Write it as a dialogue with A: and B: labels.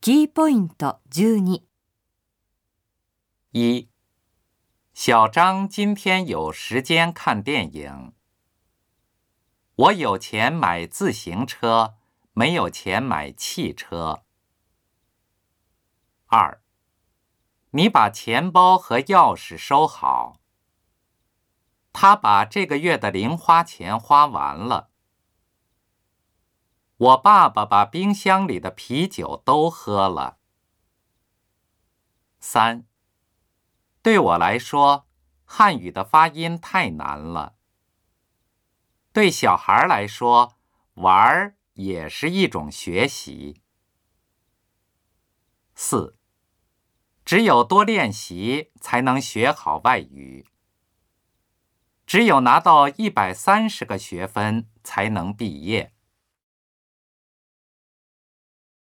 A: キーポイント12。
B: 1. 小张今天有时间看电影。我有钱买自行车，没有钱买汽车。2. 你把钱包和钥匙收好。他把这个月的零花钱花完了。我爸爸把冰箱里的啤酒都喝了。3. 对我来说，汉语的发音太难了。对小孩来说，玩也是一种学习。4. 只有多练习才能学好外语。只有拿到130个学分才能毕业。